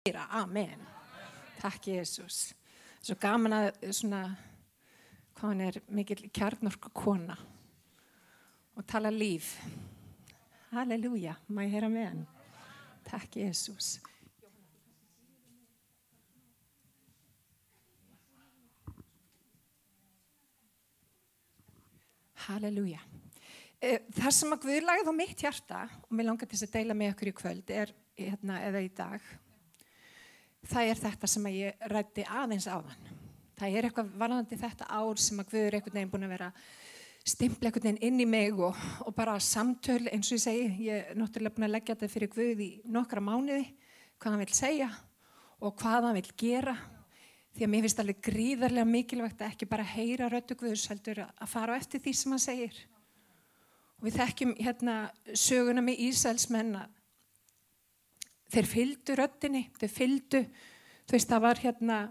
Amen. Takk Jesús. Svo gaman að svona, hvað hann mikil kjarnorku kona og tala líf. Halleluja, má ég heyra með hann. Takk Jesús. Halleluja. Það sem að Guð lagði á mitt hjarta og mér langar til að deila með ykkur í kvöld eða í dag. Það þetta sem að ég ræddi aðeins áðan. Það eitthvað varðandi þetta ár sem að Guð einhvern veginn búin að vera stimpla einhvern veginn inn í mig og bara samtöl eins og ég segi. Ég náttúrulega búin að leggja þetta fyrir Guð í nokkra mánuði, hvað hann vill segja og hvað hann vill gera. Því að mér finnst alveg gríðarlega mikilvægt að ekki bara heyra röddu Guðs heldur að fara á eftir því sem hann segir. Og við þekkjum söguna með Ísraelsmenn að þeir fylgdu röddinni, þeir fylgdu, það var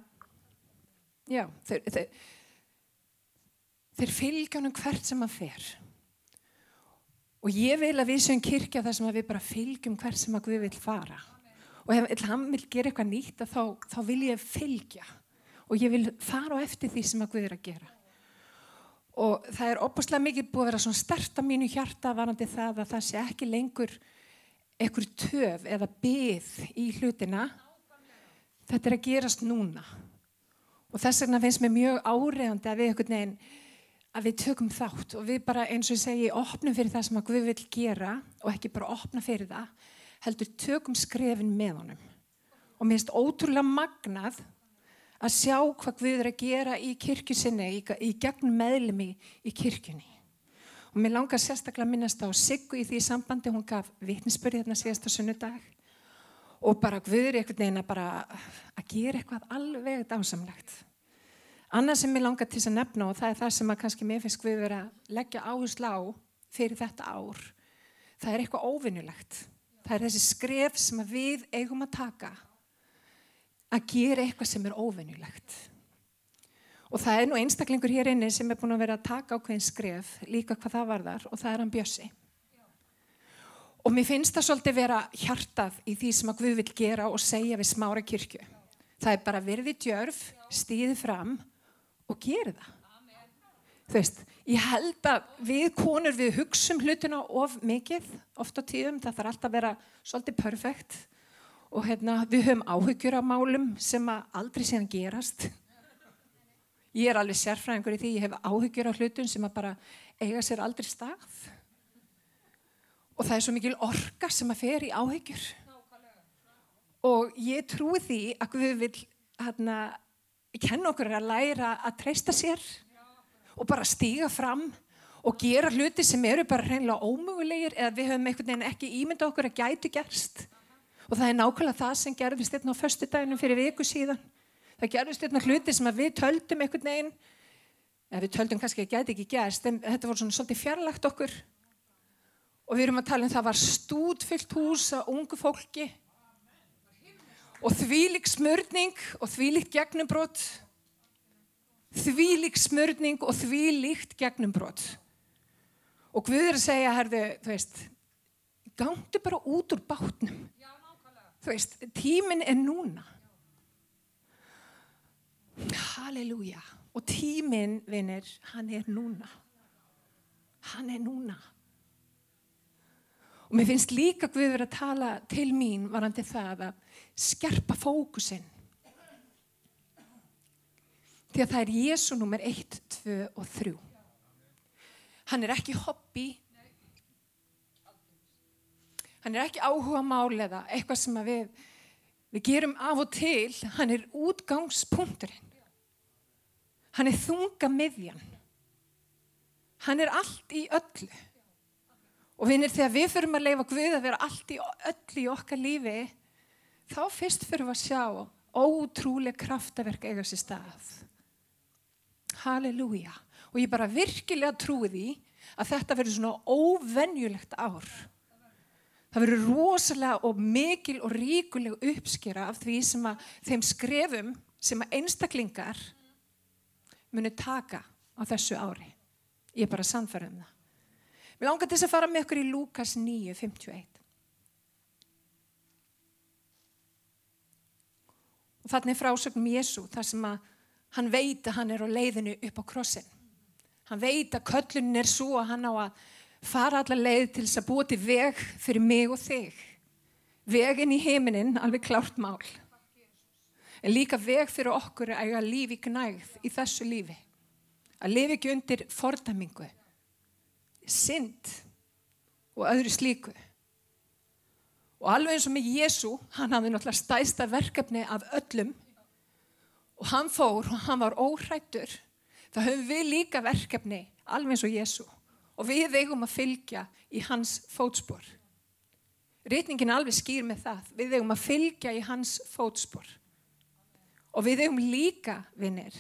þeir fylgja honum hvert sem hann fer. Og ég vil að við séum kirkja þar sem að við bara fylgjum hvert sem að Guð vill fara. Og ef hann vill gera eitthvað nýtt, þá vil ég fylgja. Og ég vil fara á eftir því sem að Guð að gera. Og það ofboðslega mikið búið að vera svona sterkt á mínu hjarta varðandi það að það sé ekki lengur einhver töf eða bið í hlutina. Þetta að gerast núna. Og þess vegna finnst mér mjög áreiðandi að við einhvern veginn, að við tökum þátt og við bara eins og ég segi opnum fyrir það sem að Guð vill gera og ekki bara opna fyrir það, heldur tökum skrefin með honum. Og mér finnst ótrúlega magnað að sjá hvað Guð að gera í kirkju sinni, í gegnum meðlimi í kirkjunni. Og mér langar sérstaklega að minnast á Siggu í því sambandi, hún gaf vitnisburð síðasta sunnudag og bara Guð einhvern veginn að gera eitthvað alveg dásamlegt. Annað sem mér langar til að nefna og það það sem að kannski mér finnst Guð vera að leggja áherslu á fyrir þetta ár, það eitthvað óvinnulegt. Það þessi skref sem að við eigum að taka að gera eitthvað sem óvinnulegt. Og það nú einstaklingur hér inni sem búin að vera að taka ákveðin skref, líka hvað það varðar, og það hann Bjössi. Og mér finnst það svolítið vera hjartað í því sem að Guð vill gera og segja við Smára kirkju. Það bara verði djörf, stíði fram og geri það. Ég held að við konur við hugsum hlutina of mikið, oft á tíðum, það þarf alltaf að vera svolítið perfekt. Og við höfum áhyggjur af málum sem að aldrei síðan gerast. Ég alveg sérfræðingur í því, ég hef áhyggjur af hlutum sem að bara eiga sér aldrei stað. Og það svo mikil orka sem að fer í áhyggjur. Og ég trúi því að Guð vill kenna okkur að læra að treysta sér og bara stíga fram og gera hluti sem bara hreinlega ómögulegir eða við höfum einhvern veginn ekki ímyndað okkur að gætu gerst. Og það nákvæmlega það sem gerðist á föstudaginum fyrir viku síðan. Það gerðist hluti sem að við töldum einhvern veginn, eða við töldum kannski að gæti ekki gerst, en þetta voru svona svolítið fjarlægt okkur. Og við erum að tala það var stútfyllt hús af ungu fólki og þvílík smörning og þvílíkt gegnumbrot. Þvílík smörning og þvílíkt gegnumbrot. Og Guð að segja, gangdu bara út úr bátnum. Tíminn núna. Halleluja. Og tíminn, vinir, hann núna. Hann núna. Og mér finnst líka Guð vera að tala til mín varðandi það að skerpa fókusinn. Því að það Jesú númer 1, 2 og 3. Hann ekki hobby. Hann ekki áhugamál eða eitthvað sem að við gerum af og til. Hann útgangspunkturinn. Hann þungamiðjan. Hann allt í öllu. Og vinir, þegar við förum að leyfa Guð að vera allt í öllu í okkar lífi, þá fyrst förum við að sjá ótrúleg kraftaverk eiga sér stað. Halleluja. Og ég bara virkilega trúi því að þetta verður svona óvenjulegt ár. Það verður rosalega og mikil og ríkuleg uppskera af því sem að þeim skrefum sem að einstaklingar munu taka á þessu ári. Ég bara sannfærð það. Mér langar til að fara með ykkur í Lúkas 9:51. Og þarna frásögn Jesú, þar sem að hann veit að hann á leiðinu upp á krossin. Hann veit að köllunin svo að hann á að fara alla leið til þess að búa til veg fyrir mig og þig. Veginn í heiminin, alveg klárt mál. En líka veg fyrir okkur að eiga líf í gnægð í þessu lífi. Að lifa ekki undir fordæmingu, synd og öðru slíku. Og alveg eins og með Jesú, hann hafði náttúrulega stærsta verkefni af öllum og hann fór og hann var óhræddur. Það höfum við líka verkefni, alveg eins og Jesú. Og við eigum að fylgja í hans fótspor. Ritningin er alveg skýr með það. Við eigum að fylgja í hans fótspor. Og við eigum líka, vinir.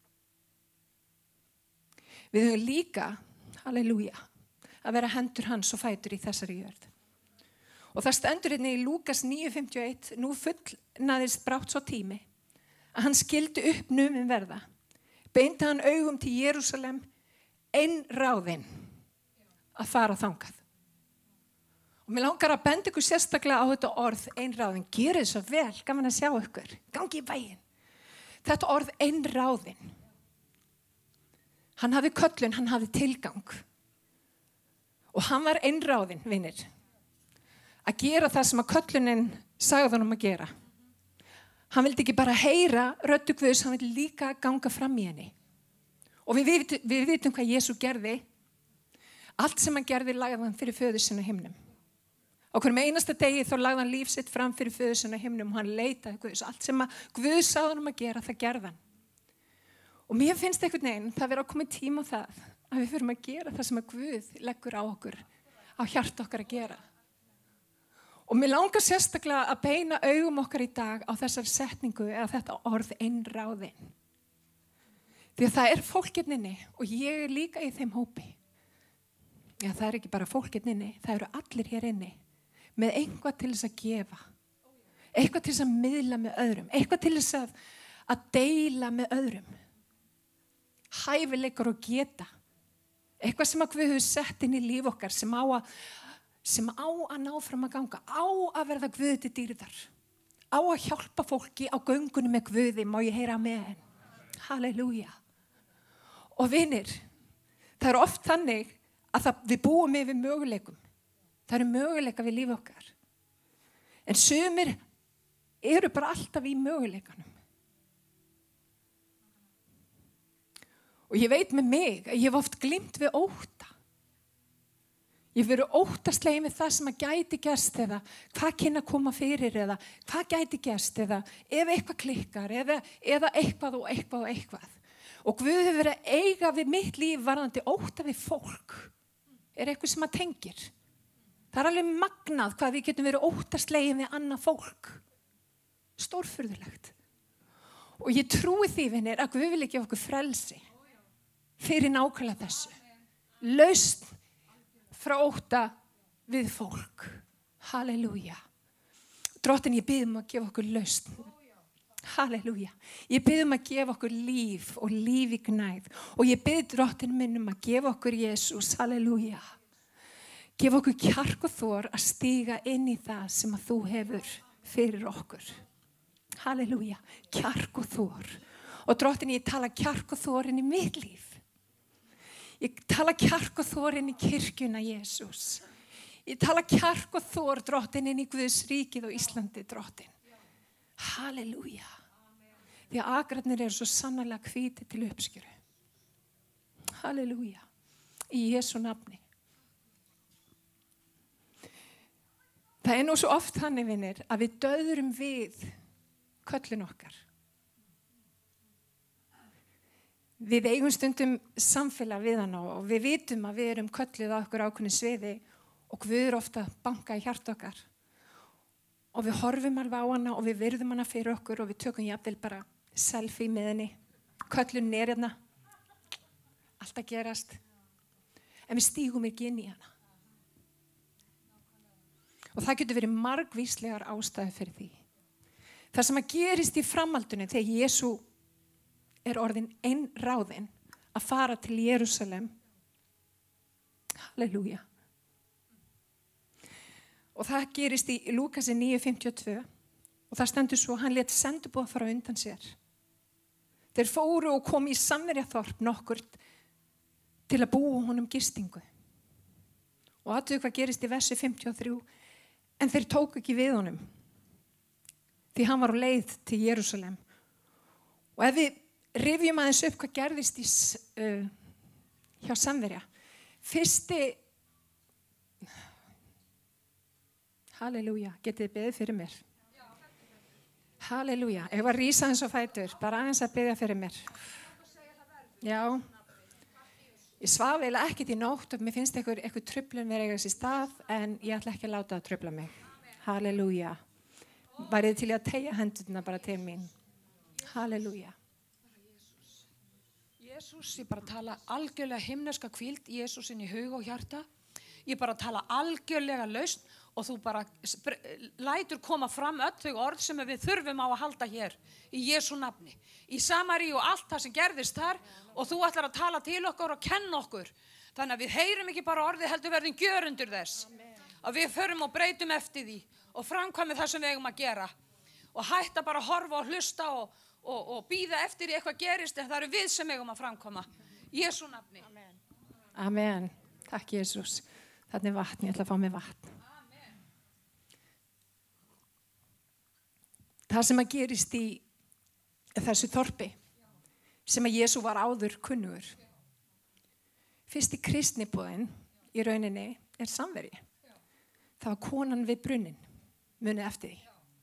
Við eigum líka, halleluja, að vera hendur hans og fætur í þessari jörð. Og það stendur hérna í Lúkas 9:51, nú fullnaðist brátt svo tími að hann skildi upp numin verða. Beindi hann augum til Jerúsalem einráðinn að fara þangað. Og mér langar að benda ykkur sérstaklega á þetta orð einráðinn. Gjörið svo vel, gaman að sjá ykkur. Gangi í bæinn. Þetta orð einráðinn. Hann hafði köllun, hann hafði tilgang. Og hann var einráðinn, vinir. Að gera það sem að köllunin sagði honum að gera. Hann vildi ekki bara heyra röddu Guðs, hann vildi líka ganga fram í henni. Og við vitum hvað Jesú gerði. Allt sem hann gerði lagði hann fyrir föður sinna himnum. Á hverjum einasta degi þá lagði hann líf sitt fram fyrir föður sinna himnum og hann leitaði Guðs. Allt sem að Guð sagði honum að gera, það gerði hann. Og mér finnst einhvern veginn, það verið að koma tíma á það að við förum að gera það sem að Guð leggur á okkur, á hjarta okkar að gera. Og mér langar sérstaklega að beina augum okkar í dag á þessar setningu eða þetta orð einráðinn. Því að það er fólkinninni og ég er líka í þeim hópi. Já, það er ekki bara fólkinninni, það eru allir hér inni með eitthvað til þess að gefa. Eitthvað til þess að miðla með öðrum. Eitthvað til þess að deila með öðrum. Hæfileikar og geta. Eitthvað sem að Guð hefur sett inn í líf okkar sem á að ná fram að ganga, á að verða Guði til dýrðar, á að hjálpa fólki á göngunum með Guði, má ég heyra með henn. Halleluja. Og vinir, það er oft þannig að við búum yfir möguleikum. Það eru möguleika við líf okkar. En sumir eru bara alltaf í möguleikanum. Og ég veit með mig að ég hef oft gleymt við ótta. Ég verið óttaslegin við það sem að gæti gerst eða hvað kynna að koma fyrir eða hvað gæti gerst eða ef eitthvað klikkar eða eitthvað og eitthvað og eitthvað. Og Guð hefur verið að eiga við mitt líf varðandi ótta við fólk. Er eitthvað sem að tengir. Það er alveg magnað hvað við getum verið óttaslegin við annað fólk. Stórfurðulegt. Og ég trúi því, vinir, að Guð vil ekki gefa okkur frelsi fyrir nákvæmlega þessu. Lausn frá ótta við fólk. Halleluja. Drottinn, ég bið að gefa okkur lausn. Halleluja. Ég bið að gefa okkur líf og líf í gnægð. Og ég bið Drottinn minn að gefa okkur Jesús. Halleluja. Gefa okkur kjark og þor að stíga inn í það sem að þú hefur fyrir okkur. Halleluja. Kjark og þor. Og Drottinn, ég tala kjark og þor inn í mitt líf. Ég tala kjark og þor inn í kirkjuna, Jesús. Ég tala kjark og þor, Drottinn, inn í Guðs ríkið og Íslandi, Drottinn. Halleluja. Því að agrarnir eru svo sannarlega hvítir til uppskjöru. Halleluja. Í Jesú nafni. Það er nú svo oft þannig, vinir, að við döðrum við köllun okkar. Við eigum stundum samfélag við hana og við vitum að við erum kölluð á okkur ákveðnu sviði og Guð er ofta banka í hjarta okkar. Og við horfum alveg á hana og við virðum hana fyrir okkur og við tökum jafnvel bara selfie með henni. Köllun er hérna. Allt að gerast. En við stígum ekki inn í hana. Og það getur verið margvíslegar ástæður fyrir því. Það sem að gerist í framhaldinu þegar Jesú er orðin einráðinn að fara til Jerúsalem. Halleluja. Og það gerist í Lúkasi 9:52 Og það stendur svo, hann lét sendiboða fara undan sér. Þeir fóru og komu í Samverjaþorp nokkur til að búa honum gistingu. Og athuga hvað gerist í versi 53. En þeir tóku ekki við honum. Því hann var á leið til Jerúsalem. Og ef við rifjum aðeins upp hvað gerðist hjá Samverja. Fyrsti, halleluja, getið þið beðið fyrir mér? Halleluja, ég var rísa eins og fætur, bara aðeins að beðja fyrir mér. Já, ég svaf eiginlega ekkert í nótt og mér finnst eitthvað truflun vera eiga sér stað, en ég ætla ekki að láta það trufla mig. Halleluja, værið til að teygja hendurna bara til mín. Halleluja. Jesús, ég bara tala algjörlega himneska hvíld Jesús inn í hug og hjarta. Ég bara tala algjörlega lausn og þú bara lætur koma fram öll þau orð sem við þurfum á að halda hér í Jesú nafni. Í Samaríu og allt það sem gerðist þar og þú ætlar að tala til okkur og kenna okkur. Þannig að við heyrum ekki bara orðið heldur verðum gjörendur þess. Að við förum og breytum eftir því og framkvæmum það sem við eigum að gera. Og hætta bara að horfa og hlusta og bíða eftir því eitthvað gerist en það eru við sem eigum að framkoma. Jesú nafni. Amen. Amen. Takk Jesús. Þarna er vatn, ég ætla að fá mig vatn. Amen. Það sem að gerist í þessu þorpi sem að Jesú var áður kunnugur. Fyrsti kristniboðin í rauninni er Samverji. Það var konan við brunnin, munið eftir því.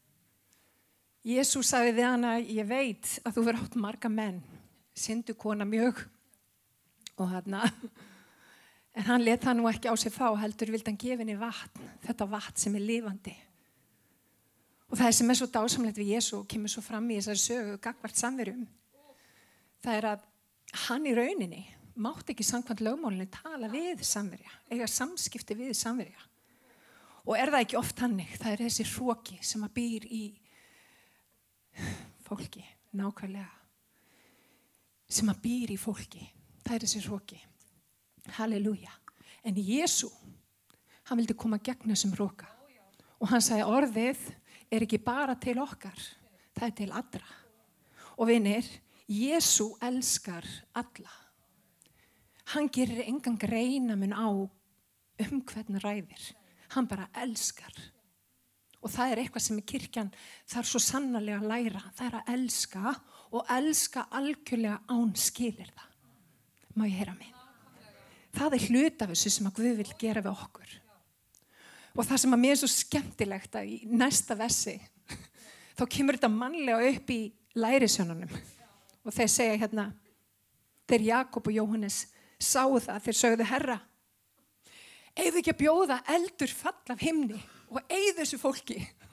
Jesú sagði við hana, ég veit að þú verður átt marga menn, syndu kona mjög og en hann let það nú ekki á sig fá, heldur vildi hann gefa henni vatn, þetta vatn sem er lifandi. Og það sem er svo dásamlegt við Jesú, kemur svo fram í þessari sögu, gagnvart Samverjum, það er að hann í rauninni mátti ekki samkvæmt lögmálinu tala við Samverja, eiga samskipti við Samverja. Og er það ekki oft hannig, það er þessi hroki sem að býr í fólki, nákvæmlega, sem að býr í fólki, það er þessi hroki. Halleluja. En Jesú, hann vildi koma gegn þessum hroka. Og hann sagði orðið er ekki bara til okkar, það er til allra. Og vinir, Jesú elskar alla. Hann gerir engan greinamun á hvern ræðir. Hann bara elskar. Og það er eitthvað sem í kirkjan þarf svo sannarlega að læra. Það er að elska og elska algjörlega án skilyrða. Má ég heyra mig? Það er hluti af þessu sem að Guð vil gera við okkur. Og það sem að mér er svo skemmtilegt að í næsta versi, þá kemur þetta mannlega upp í lærisveinunum. Og þeir segja hérna, þeir Jakob og Jóhannes sáu það, þeir sögðu Herra, eigðu ekki að bjóða eldur fall af himni og eigðu þessu fólki.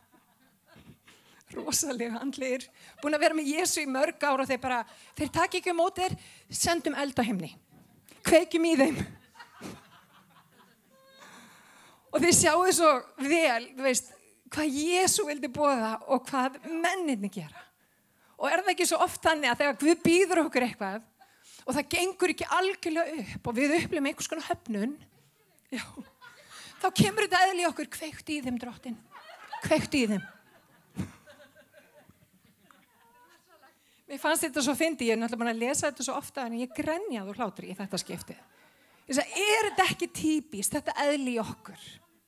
Rosalega andlegir, búin að vera með Jesú í mörg ár og þeir taki ekki á móti þér, sendum eld á himni. Kveikjum í þeim. Og þið sjáu svo vel, þú veist, hvað Jesú vildi boða og hvað menninni gera. Og er það ekki svo oft þannig að þegar Guð býður okkur eitthvað og það gengur ekki algjörlega upp og við upplifum einhvers konar höfnun, já, þá kemur þetta eðli okkur, kveikt í þeim drottin, kveikt í þeim. Mér fannst þetta svo fyndið, ég er náttúrulega búin að lesa þetta svo ofta en ég grenjaði úr hlátri í þetta skiptið. Ég sagði, er þetta ekki típist, þetta eðli í okkur?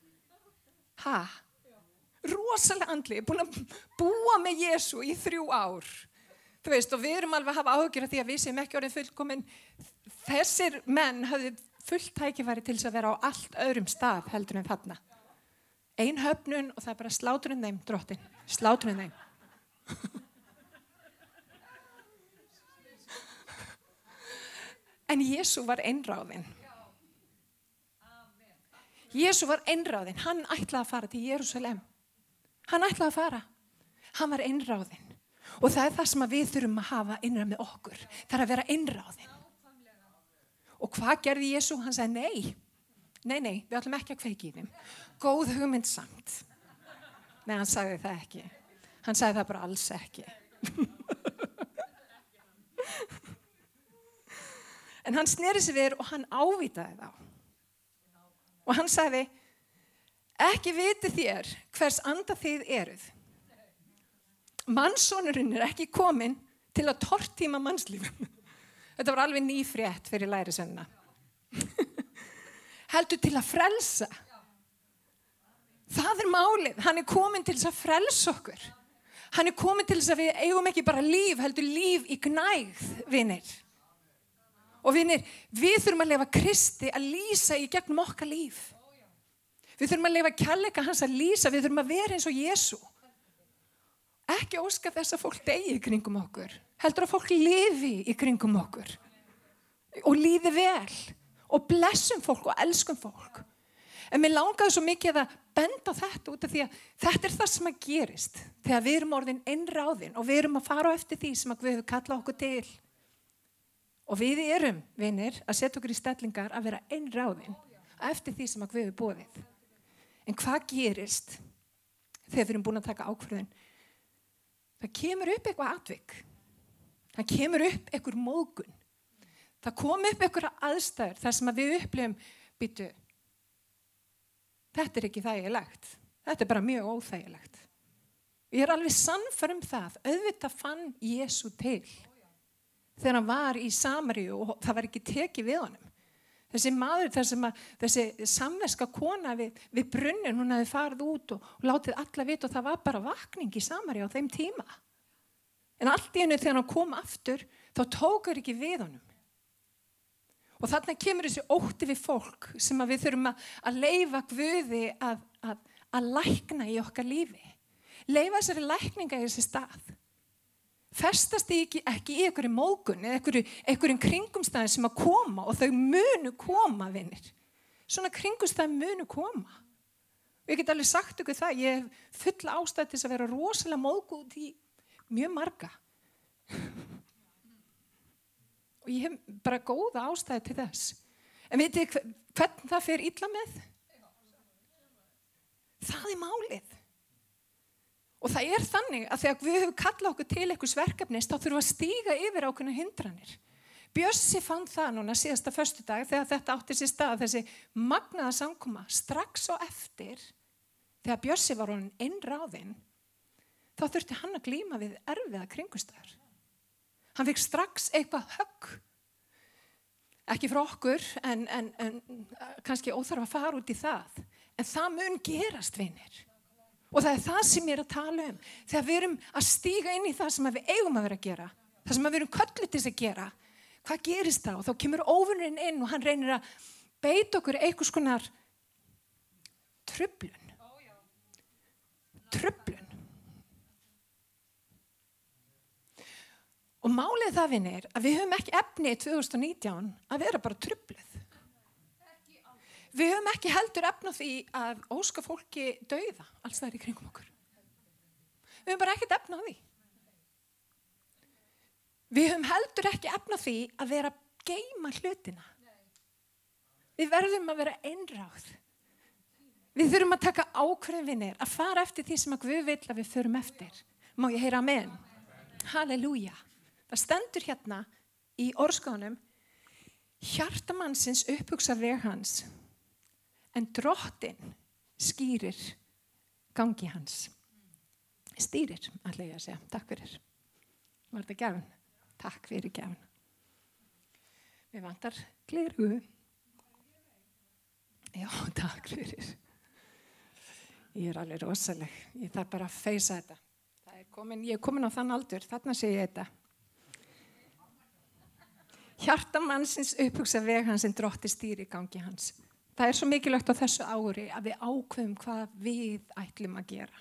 Rosalega andli, búin að búa með Jesú í 3 ár. Þú veist, og við erum alveg að hafa áhyggjur af því að við sem ekki orðin fullkomin. Þessir menn hafði fullt tækifæri til þess að vera á allt öðrum stað heldur en þarna. Ein höfnun og það er bara slátrun þeim, drottin. Slátrun þeim. En Jesú var einráðinn. Jesú var einráðinn. Hann ætlaði að fara til Jerúsalem. Hann ætlaði að fara. Hann var einráðinn. Og það er það sem við þurfum að hafa innra með okkur. Það er að vera einráðinn. Og hvað gerði Jesú? Hann sagði nei. Nei, við ætlum ekki að kveiki í þeim. Góð hugmynd samt. Nei, hann sagði það ekki. Hann sagði það bara alls ekki. En hann sneri sig við og hann ávitaði þá. Og hann sagði, ekki viti þér hvers anda þið eruð. Mannssonurinn ekki kominn til að tortíma mannslífum. Þetta var alveg ný frétt fyrir lærisveinina. Heldur til að frelsa. Það málið. Hann kominn til þess að frelsa okkur. Hann kominn til þess að við eigum ekki bara líf, heldur líf í gnægð, vinir. Og vinir, við þurfum að lifa Kristi að lýsa í gegnum okkar líf. Við þurfum að lifa kærleika hans að lýsa, við þurfum að vera eins og Jesú. Ekki óska þess að fólk deyi í kringum okkur. Heldur að fólk lifi í kringum okkur. Og líði vel. Og blessum fólk og elskum fólk. En mér langaði svo mikið að benda á þetta út af því að þetta það sem að gerist. Þegar við erum orðin einráðin og við erum að fara á eftir því sem að Guð hefur kallað okkur til. Og við erum, vinir, að setja okkur í stellingar að vera einráðin eftir því sem að Guð hefur boðið. En hvað gerist þegar við erum búin að taka ákvörðun? Það kemur upp eitthvað atvik. Það kemur upp eitthvað móðgun. Það kom upp eitthvað aðstæður þar sem að við upplifum, býtu, þetta ekki þægilegt. Þetta bara mjög óþægilegt. Ég alveg sannfær það. Auðvitað fann Jesú til þegar hann var í Samaríu og það var ekki tekið við honum. Þessi maður, þessi samveska kona við brunnin, hún hafði farið út og látið alla vita og það var bara vakning í Samaríu á þeim tíma. En allt í einu þegar hann kom aftur, þá tók ekki við honum. Og þarna kemur þessi ótti við fólk sem að við þurfum að leyfa Guði að lækna í okkar lífi. Leyfa þessari lækninga í þessi stað. Festast ekki í einhverju móðgun eða einhverjum kringumstæðum sem að koma og þau munu koma, vinir. Svona kringumstæðum munu koma. Og ég get alveg sagt ykkur það, ég hef fulla ástæð til að vera rosalega móðgun út í mjög marga. Og ég hef bara góða ástæði til þess. En veitir hvernig það fer illa með? Það málið. Og það þannig að þegar við höfum kallað okkur til einhvers verkefnis, þá þurfum við að stíga yfir ákveðnar hindranir. Bjössi fann það núna síðasta föstudag þegar þetta átti sér stað, þessi magnaða samkoma, strax á eftir, þegar Bjössi var orðinn einráðinn, þá þurfti hann að glíma við erfiða kringumstæður. Hann fikk strax eitthvað högg. Ekki frá okkur, en kannski óþarf að fara út í það. En það mun gerast, vinir. Og það það sem ég að tala um. Þegar við erum að stíga inn í það sem við eigum að vera að gera. Það sem við erum kölluð til þess að gera. Hvað gerist þá? Þá kemur óvinurinn inn og hann reynir að beita okkur einhvers konar truflun. Truflun. Og málið það, vinir, að við höfum ekki efni í 2019 að vera bara trufluð. Við höfum ekki heldur efni á því að óska fólki dauða alls þar í kringum okkur. Við höfum bara ekkert efni á því. Við höfum heldur ekki efni á því að vera að geyma hlutina. Við verðum að vera einráð. Við þurfum að taka ákvörðun, vinir, að fara eftir því sem að Guð vill að við förum eftir. Má ég heyra amen? Halleluja. Það stendur hérna í orðskáðunum: hjarta mannsins upphugsa veg hans, en drottinn skýrir gangi hans. Stýrir, ætla ég að segja. Takk fyrir. Var þetta gjafin? Takk fyrir gjafin. Mér vantar gleraugu. Já, takk fyrir. Ég alveg rosaleg. Ég þarf bara að feysa þetta. Ég er komin á þann aldur. Þarna sé ég þetta. Hjarta mannsins upphugsa veg hans, en drottinn stýrir gangi hans. Það svo mikilvægt á þessu ári að við ákveðum hvað við ætlum að gera.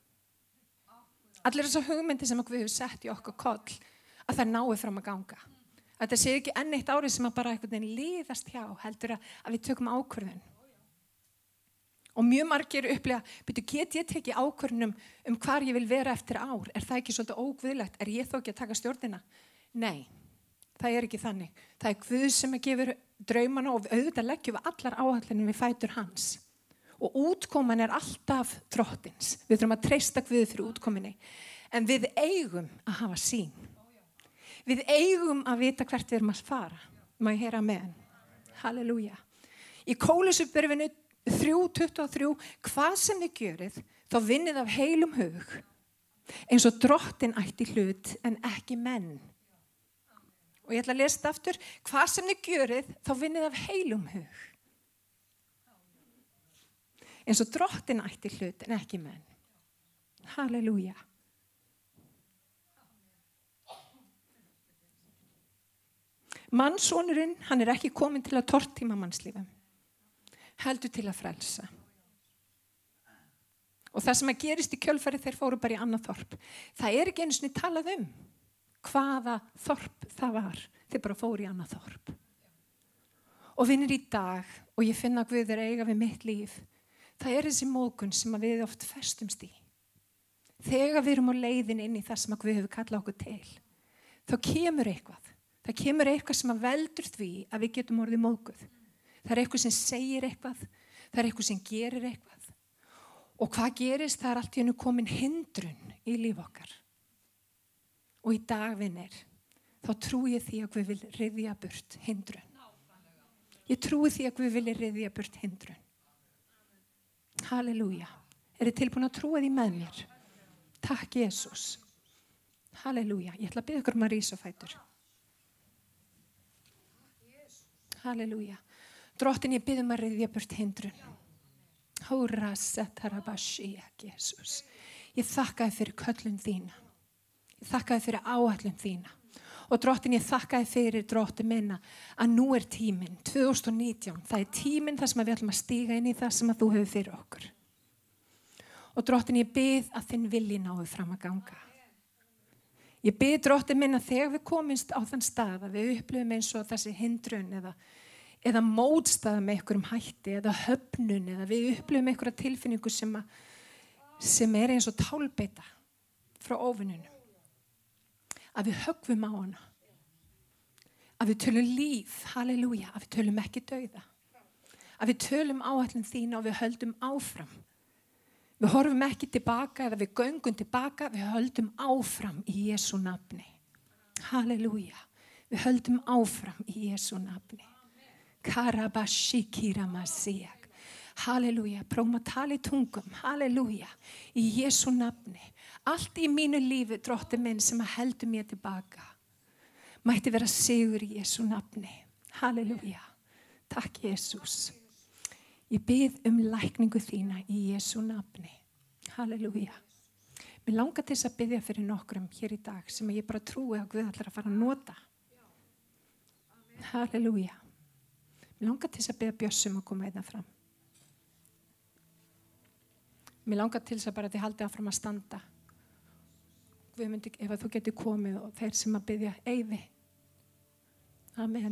Allir þessar hugmyndir sem við höfum sett í okkar koll, að það nái fram að ganga. Þetta sé ekki enn eitt ári sem að bara einhvern veginn líðast hjá, heldur að við tökum ákvörðun. Og mjög margir upplifa, get ég tekið ákvörðun hvar ég vil vera eftir ár? Er það ekki svolítið óguðlegt? Er ég þó ekki að taka stjórnina? Nei. Það ekki þannig. Það Guð sem gefur draumana og auðvitað leggjum við allar áætlanir við fætur hans. Og útkoman alltaf drottins. Við þurfum að treysta Guð fyrir útkominni. En við eigum að hafa sýn. Við eigum að vita hvert við erum að fara. Má ég heyra amen? Halleluja. Í Eins og drottin ætti hlut en ekki menn. Og ég ætla að lesa þetta aftur. Hvað sem þið gjörið, þá vinnið af heilum hug. Eins og drottin ætti hlut en ekki menn. Halleluja. Mannssonurinn, hann ekki kominn til að tortíma mannslífum. Heldur til að frelsa. Og það sem að gerist í kjölfari, þeir fóru bara í annað þorp. Það ekki einu sinni talað hvaða þorp það var. Þeir bara fóru í annað þorp. Og vinir í dag, og ég finna að Guð eiga við mitt líf, það þessi móðgun sem að við oft festumst í. Þegar við erum á leiðin inn í það sem að Guð hefur kallað okkur til, þá kemur eitthvað. Það kemur eitthvað sem að veldur því að við getum orðið móðguð. Það eitthvað sem segir eitthvað, það eitthvað sem gerir eitthvað. Og hvað gerist? Það allt í einu komin hindrun í líf okkar. Og í dag, vinir, þá trúi ég því að Guð vil ryðja burt hindrun. Ég trúi því að Guð vil ryðja burt hindrun. Halleluja. Þið tilbúin að trúa því með mér? Takk, Jesús. Halleluja. Ég ætla að biðja ykkur að rísa á fætur. Halleluja. Drottin, ég biðja að ryðja burt hindrun. Hóra setarabashi, Jesús. Ég þakka þér fyrir köllun þína. Ég þakka þér fyrir áætlun þína. Og drottin, ég þakka þér fyrir, drottin minna, að nú tíminn, 2019. Það tíminn þar sem við ætlum að stíga inn í það sem að þú hefur fyrir okkur. Og drottin, ég bið að þinn vilji nái fram að ganga. Ég bið, drottin minna, þegar við komumst á þann stað að við upplifum eins og þessi hindrun eða mótstaða með einhverjum hætti eða höfnun eða við upplifum einhverja tilfinningu sem eins og tálbeita frá óvinnunum. Að við höggvum á hana. Að við tölum líf, halleluja, að við tölum ekki dauða. Að við tölum áætlun þína og við höldum áfram. Við horfum ekki tilbaka eða við göngum tilbaka, við höldum áfram í Jesú nafni. Halleluja. Við höldum áfram í Jesú nafni. Karabashikiramasíak. Halleluja. Prófum að tala í tungum. Halleluja. Í Jesú nafni. Allt í mínu lífi, drottinn minn, sem að heldur mér tilbaka. Mætti vera sigur í Jesú nafni. Halleluja. Takk, Jesús. Ég bið lækningu þína í Jesú nafni. Halleluja. Mér langar til þess að biðja fyrir nokkrum hér í dag sem ég bara trúi að Guð ætlar að fara að nota. Halleluja. Mér langar til þess að biðja Bjössum að koma einna fram. Mér langar til þess að bara þið haldið áfram að standa. Guð myndi, ef þú getur komið og þeir sem að biðja Eyvi. Amen.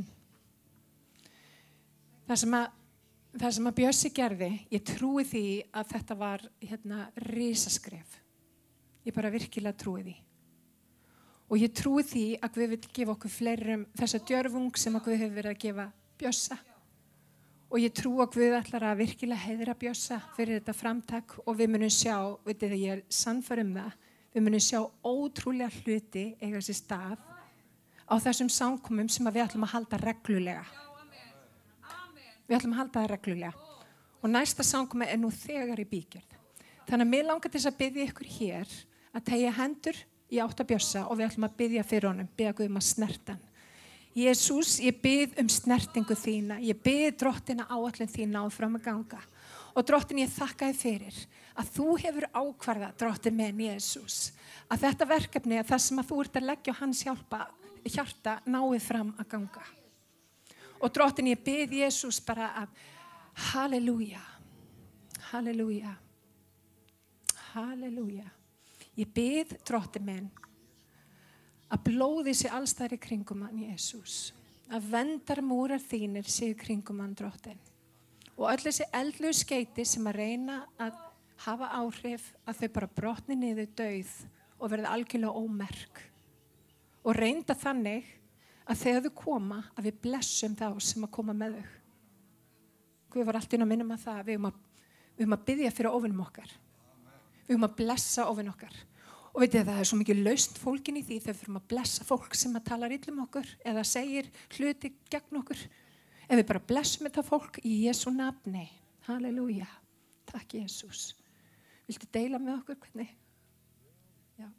Það sem að Bjössi gerði, ég trúi því að þetta var risaskref. Ég bara virkilega trúi því. Og ég trúi því að Guð vil gefa okkur fleirum þessa djörfung sem að Guð hefur verið að gefa Bjössa. Og ég trúi að Guð ætlar að virkilega heiðra Bjössa fyrir þetta framtak og við munum sjá, veitir það, ég sannfær það, við munum sjá ótrúlega hluti eiga sér stað á þessum samkomum sem að við ætlum að halda reglulega. Við ætlum að halda það reglulega. Og næsta samkomi nú þegar í bígerð. Þannig að mér langar til þess að biðja ykkur hér að teygja hendur í átt að Bjössa og við ætlum að biðja fyrir honum, biðja Guð að snerta hann. Jesús, ég bið snertingu þína. Ég bið drottina áætlun þína á fram að ganga. Og drottin, ég þakka þér fyrir að þú hefur ákvarðað, drottin minn Jesús, að þetta verkefni, að það sem að þú ert að leggja á hans hjarta nái fram að ganga. Og drottin, ég bið Jesús bara að halleluja, halleluja, halleluja. Ég bið drottin minn að blóði sé allstæðar í kringum hann, Jesús. Að verndarmúrar þínir séu kringum hann, drottin. Og öll þessi eldlegu skeyti sem að reyna að hafa áhrif að þau bara brotni niður dauð og verða algjörlega ómerk. Og reynda þannig að þegar þau koma að við blessum þá sem að koma með þau. Guð var alltaf inn að minna með það að við höfum að biðja fyrir óvinum okkar. Við höfum að blessa óvin okkar. Og veit ég það svo mikið laust fólkin í því þegar við höfum að blessa fólk sem að tala illa okkur eða segir hluti gegn okkur. Ef við bara blessum þetta fólk í Jesú nafni. Halleluja. Takk Jesús. Viltu deila með okkur hvernig? Já.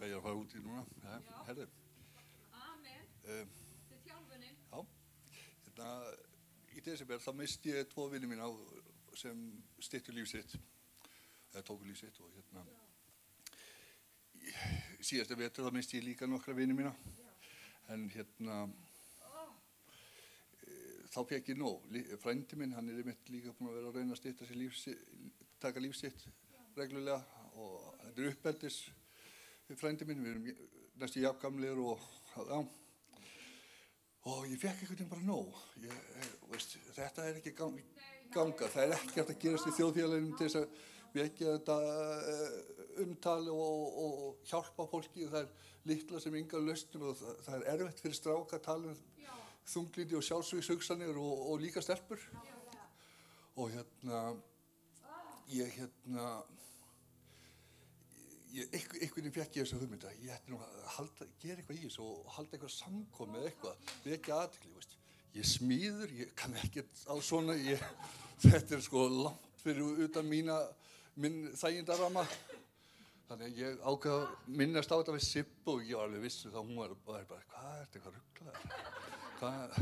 hvað ég að fara út í núna. Herðu. Amen. Þetta þjálfunin. Já. Í desember þá misti ég 2 vini mína sem styttu líf sitt, eða tóku líf sitt og síðasta vetur þá misti ég líka nokkra vini mína. En þá fekk ég nóg. Frændi minn, hann einmitt líka búinn að vera að reyna að stytta sér taka líf sitt reglulega og þetta uppeldis frændi minn, við erum næstu jafngamlir og ég fekk einhvern veginn bara nóg. Þetta ekki ganga, það ekki hægt að gerast í þjóðfélaginu til þess að vekja þetta umtal og hjálpa fólki. Það litla sem engar lausnir og það erfitt fyrir stráka að tala þunglindi og sjálfsvígshugsanir og líka stelpur. Og einhvern veginn fekk ég þessa hugmynda. Ég ætti nú að gera eitthvað í þessu og halda eitthvað samkomu eða eitthvað, vekja athygli. Ég smíður, ég kann ekkert á svona, þetta sko langt fyrir utan minn þægindarramma. Þannig að ég ákvað að minnast á þetta við Sibbu og ég var alveg vissu þá hún var bara, hvað er þetta eitthvað rugglaður?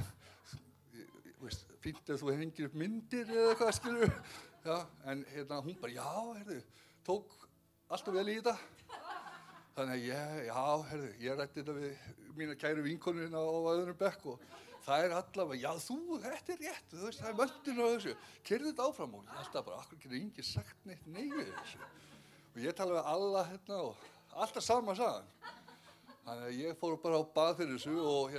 Fínt ef þú hengir upp myndir eða eitthvað, skilur. Já, en hún bara, já, tók alltaf vel í þetta. Þannig að ég ræddi þetta við mína kæru vinkonur á öðrum bekk og það allavega, já, þetta rétt, það möndin og þessu. Keyrðu þetta áfram og ég alltaf bara, akkur getur enginn sagt neitt nei við þessu. Og ég talaði við alla og alltaf sama sagan. Þannig að ég fór bara á bað fyrir þessu og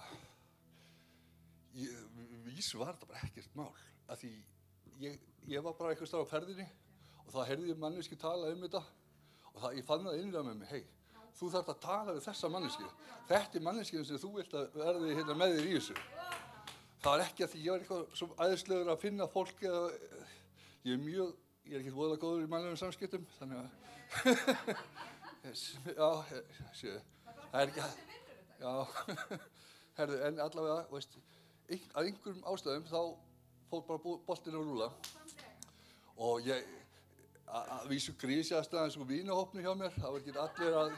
vísu var þetta bara ekkert mál. Af því ég var bara einhvers staðar á ferðinni og þá heyrði ég manneskju tala þetta og ég fann það innra með mig, hey, þú þarft að tala við þessa manneskju. Þetta manneskjun sem þú vilt að verði með þér í þessu. Það var ekki að því ég var eitthvað svo æðislegur að finna fólk eða ég er ekkert voðalega góður í mannlegum samskiptum, þannig að það ekki en allavega, að einhverjum ástæðum þá fór bara boltinn að rúlla og ég að vísu grísjast aðeins og vínahópnu hjá mér, það var ekki allir að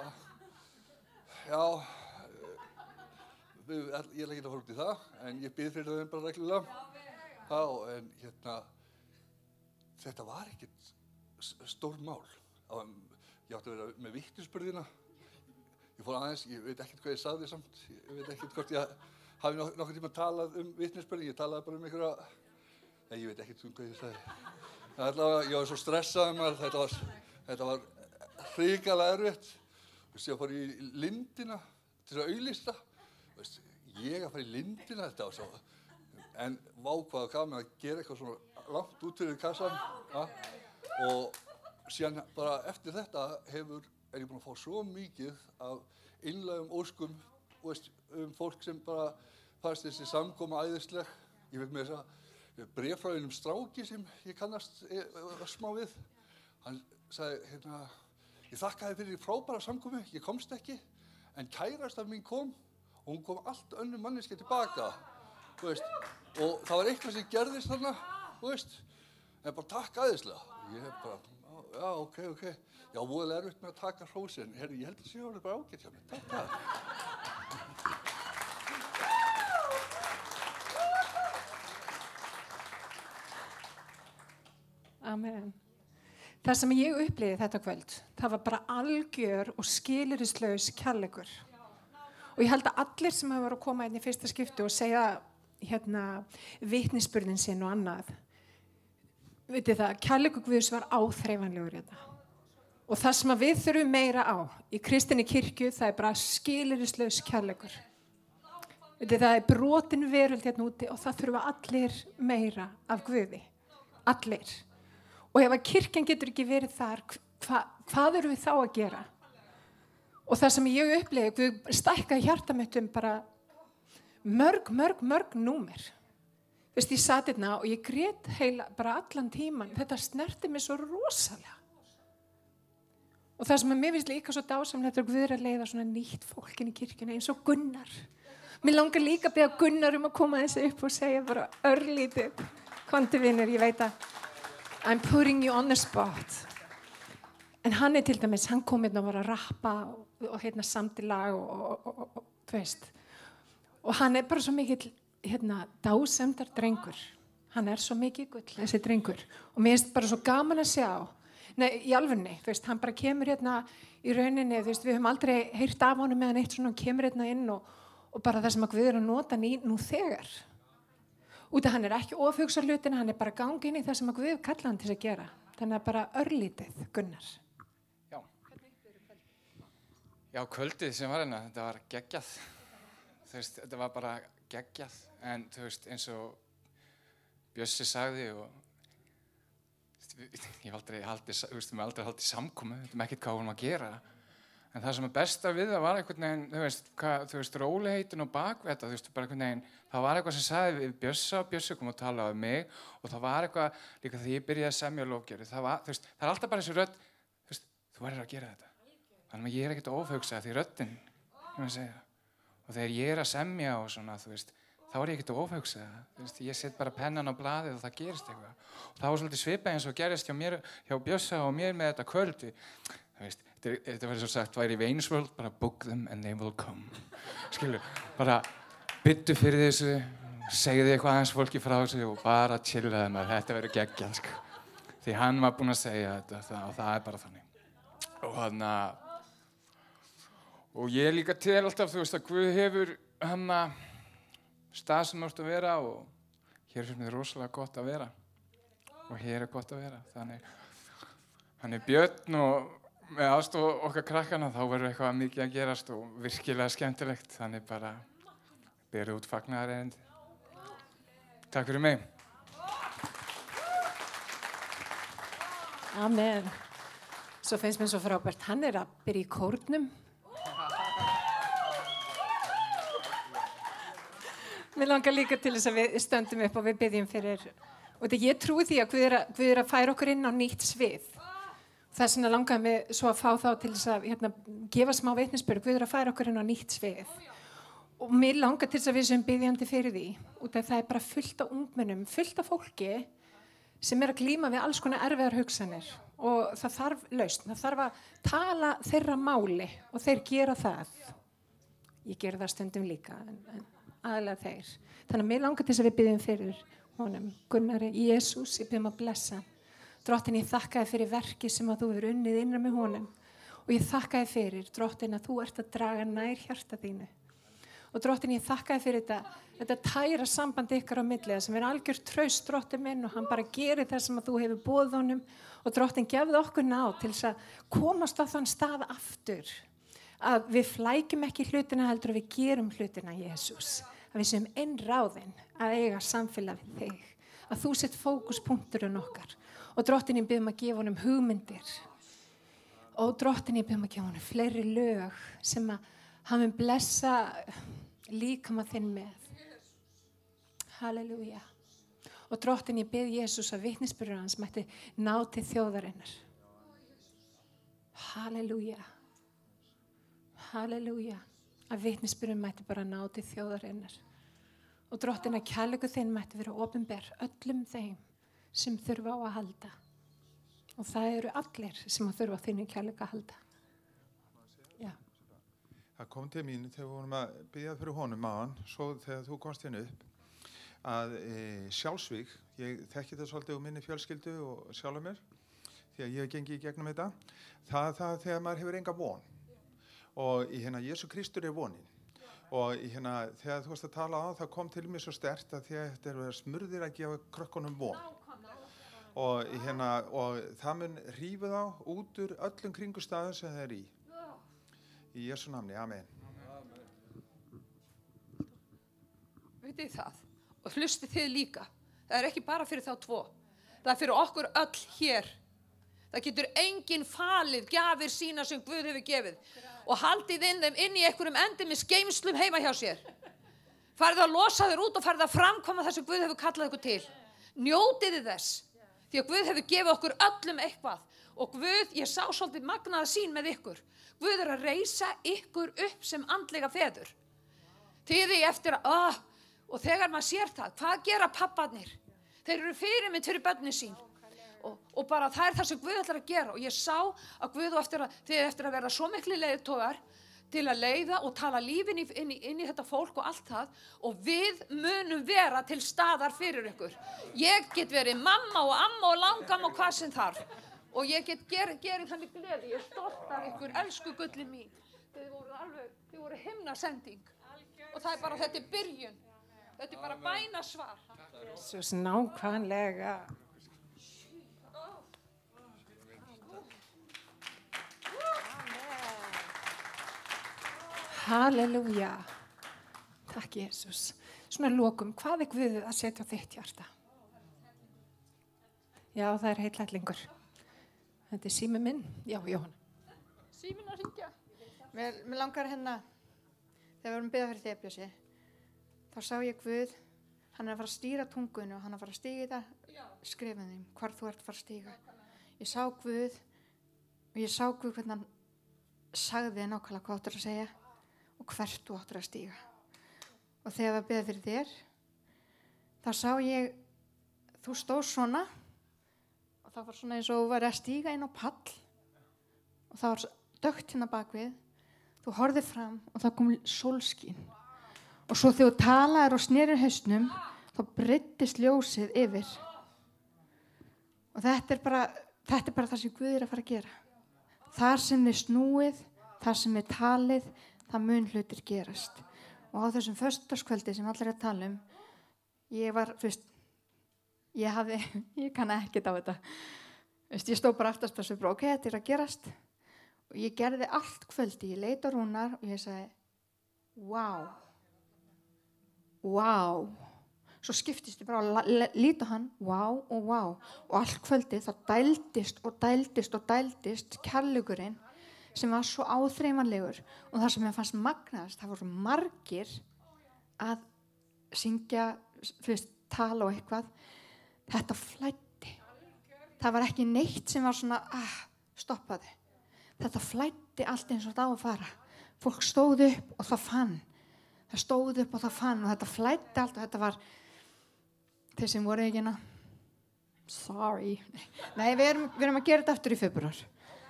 ég ætla ekki að fara út í það, en ég bið fyrir þeim bara reglulega. En þetta var ekkert stór mál. Ég átti að vera með vitnisburðina. Ég fór aðeins, ég veit ekkert hvað ég sagði samt, ég veit ekkert hvort ég hafi nokkurn tíma talað vitnisburði, ég talaði bara einhverja, ég veit ekkert hvað ég sagði. Ég var svo stressaður maður, þetta var hrikalega erfitt. Ég fór í Lindina til að auglýsa. Ég að fara í Lindina, þetta var svo, en vá hvað gaf mig að gera eitthvað svona langt út fyrir kassan. Og síðan bara eftir þetta er ég búinn að fá svo mikið af innlægum óskum fólk sem bara fannst þessi samkoma æðisleg. Ég fekk með þessa bréf frá einum stráki sem ég kannast smá við. Hann sagði, ég þakkaði fyrir frábæra samkomu, ég komst ekki, en kærastan mín kom og hún kom allt önnur manneskja tilbaka. Og það var eitthvað sem gerðist þarna, en bara takk æðislega. Ég bara, já, ok. Já, voðalega erfitt með að taka hrósin. Ég held að sé að það bara ágætt hjá mér. Takk. Amen. Það sem ég upplifði þetta kvöld, það var bara algjör og skilyrðislaus kærleikur. Og ég held að allir sem hafa verið að koma inn í fyrsta skipti og segja vitnisburðin sinn og annað, vitið það, kærleikur Guðs var áþreifanlegur þetta. Og það sem við þurfum meira á í kristinni kirkju, það bara skilyrðislaus kærleikur. Vitið það, brotin veröld hérna úti og það þurfa allir meira af Guði. Allir. Og ef að kirkjan getur ekki verið þar, hvað erum við þá að gera? Og það sem ég upplifði, Guð stækkaði hjarta mitt bara mörg númer. Ég sat hérna og ég grét heila bara allan tíman. Þetta snerti mig svo rosalega. Og það sem mér finnst líka svo dásamlegt er að Guð að leiða svona nýtt fólk inn í kirkjuna eins og Gunnar. Mér langar líka að biðja Gunnar að koma þessu upp og segja bara örlítið. Komdu vinur, ég veit að I'm putting you on the spot. En hann til dæmis, hann kom hérna og var að rappa og hérna samdi lag og þú veist. Og hann bara svo mikill dásemdar drengur. Hann svo mikið gull, þessi drengur. Og mér finnst bara svo gaman að sjá. Nei, í alvörni, þú veist, hann bara kemur hérna í rauninni, þú veist, við höfum aldrei heyrt af honum meðan eitt svona, hann kemur hérna inn og bara það sem að Guð að nota hann í nú þegar. Út að hann ekki ofhugsa hlutina, hann bara gangi inn í það sem að Guð kalla hann til að gera. Þannig að bara örlítið, Gunnar. Já, kvöldið sem var hérna, þetta var geggjað. Þú veist, þetta var bara geggjað. En þú veist, eins og Bjössi sagði og ég hef aldrei haldið samkomu, þetta ekkert hvað vorum að gera. En það sem besta við það var einhvern veginn, þú veist, róligheitin og bakveta, þú veist, bara einhvern veginn, það var eitthvað sem sagði við Bjössa og Bjössi kom og talaði við mig og það var eitthvað líka þegar ég byrjaði að semja lofgjörð. Það var, þú veist, það alltaf bara þessi rödd, þú veist, þú verður að gera þetta. Þannig að ég ekkert að ofhugsa því röddin, og þegar ég að semja og svona, þú veist, þá ég ekkert að ofhugsa það. Þú veist, ég set bara pennan á blaðið og það gerist eitthvað. Og það var svolítið svipað eins og gerist hjá Bjössa og mér með þetta kvöldi. Þú veist, þetta verður svo sagt, væri í Wayne's World, bara book them and they will come. Skilju, bara biddu fyrir þessu, segðu eitthvað aðeins fólki frá þessu og bara chillaði með þetta verður geggjað, sko. Því hann var búinn að segja þetta og það bara þannig. Og ég líka til alltaf, þú veist, að Guð hefur stað sem þú ert að vera og hér finnst mér rosalega gott að vera og hér gott að vera. Þannig Björn og með aðstoð okkar krakkana þá verður eitthvað mikið að gerast og virkilega skemmtilegt. Þannig bara berið út fagnaðarerindi. Takk fyrir mig. Amen. Svo finnst mér svo frábært, hann að byrja í kórnum. Mér langar líka til þess að við stöndum upp og við biðjum fyrir, og ég trúi því að Guð að færa okkur inn á nýtt svið. Þess vegna langaði mig svo að fá þá til þess að gefa smá vitnisburð, Guð að færa okkur inn á nýtt svið. Og mér langar til þess að við sem biðjandi fyrir því, út af það bara fullt af ungmennum, fullt af fólki sem að glíma við alls konar erfiðar hugsanir og það þarf lausn, það þarf að tala þeirra máli og þeir gera það. Ég gera það stundum líka, en aðalega þeir. Þannig að mér langar til þess að við biðjum fyrir honum, Gunnari, Jesús, ég biðjum að blessa. Drottin, ég þakka þér fyrir verki sem að þú hefur unnið innra með honum og ég þakka þér fyrir, Drottin, að þú ert að draga nær hjarta þínu. Og Drottin, ég þakka þér fyrir þetta tæra samband ykkar á milli, sem algjör traust, Drottin minn, og hann bara gerir það sem að þú hefur boðið honum og Drottin, gefðu okkur náð til þess að komast á þann stað aftur. Að við flækjum ekki hlutina heldur að við gerum hlutina, Jesús. Að við séum einráðin að eiga samfélag við þig. Að þú sett fókuspunkturinn okkar. Og Drottin, ég biðjum að gefa honum hugmyndir. Og Drottin, ég biðjum að gefa honum fleiri lög sem að hann mun blessa líkama þinn með. Halleluja. Og Drottin, ég bið Jesús að vitnisburður hans mætti ná til þjóðarinnar. Halleluja. Halleluja, að vitnisburðin mætti bara ná til þjóðarinnar. Og Drottin, að kærleikur þinn mætti vera opinber öllum þeim sem þurfa á að halda. Og það eru allir sem að þurfa á þínu kærleika að halda. Já. Það kom til mín þegar við vorum að biðja fyrir honum áðan, svo þegar þú komst hérna upp, að sjálfsvíg, ég þekki það svolítið úr minni fjölskyldu og sjálfur mér, því að ég hef gengið í gegnum þetta, það þegar maður hefur enga von. Og Jesú Kristur vonin og þegar þú varst að tala á það kom til mér svo sterkt að þetta er smurðir að gefa krökkunum von og það mun hrífa þá út úr öllum kringumstæðum sem það er í Jesú namni, amen. Vitið það og hlustið þið líka, það er ekki bara fyrir þá tvo, það er fyrir okkur öll hér. Það getur enginn falið gjafir sína sem Guð hefur gefið og haldið inn í einhverjum endemis geymslum heima hjá sér. Farið að losa þér út og farið að framkvæma það sem Guð hefur kallað ykkur til. Njótið þess, því að Guð hefur gefið okkur öllum eitthvað. Og Guð, ég sá svolítið magnaða sýn með ykkur. Guð er að reisa ykkur upp sem andlega feður. Tíði eftir að, og þegar maður sér það, hvað gera papparnir? Þeir eru fyrirmynd fyrir börnin sín. og bara það það sem Guð ætlar að gera og ég sá að Guð þið eftir að vera svo miklu leiðtogar til að leiða og tala lífin inn í þetta fólk og allt það og við munum vera til staðar fyrir ykkur. Ég get verið mamma og amma og langamma og hvað sem þarf og ég get gerið þannig gleði, ég er stolt af ykkur, elsku gullin mín. Þið voru himnasending og það bara, þetta byrjun, þetta bara bænasvar. Jesus, nákvæmlega. Halleluja. Takk, Jesus. Svona lokum, hvað Guð að setja á þitt hjarta? Já, það heillætlingur. Þetta sími minn. Já, Jóhanna. Síminn að hringja. Mér langar þegar við vorum að biðja fyrir þig, Bjössi, þá sá ég Guð, hann að fara að stýra tungunni og hann að fara að stíga í það skrifin þeim, hvar þú ert að fara að stíga. Ég sá Guð og ég sá Guð hvernig hann sagði nákvæmlega hvað áttur að segja og hvert þú áttur að stíga. Og þegar við biðja fyrir þér, þá sá ég, þú stóð svona og það var svona eins og þú væri að stíga inn á pall og það var dökkt hérna bakvið. Þú horfðir fram og það kom sólskín. Og svo þegar þú talaðir og snerir hausnum, þá breyttist ljósið yfir. Og þetta er bara það sem Guð er að fara að gera. Þar sem þið snúið, þar sem þið talið, það mun hlutir gerast. Og á þessum föstudagskvöldi sem allir er að tala ég kann ekkert á þetta. Ég stóð bara aftast og svo bara, ok, þetta er að gerast. Og ég gerði allt kvöldi, ég leit á Rúnar og ég sagði, wow. Svo skiptist ég bara að líta á hann, wow og wow. Og allt kvöldi þá dældist kærleikurinn sem var svo áþreifanlegur. Og það sem ég fannst magnaðast, það voru margir að syngja, tala og eitthvað. Þetta flæddi. Það var ekki neitt sem var svona, stoppaði. Þetta flæddi allt eins og þetta á að fara. Fólk stóð upp og það fann. Það stóð upp og það fann og þetta flæddi allt og þetta var þeir sem voru ekki hérna. Sorry. Nei, við erum að gera þetta aftur í febrúar.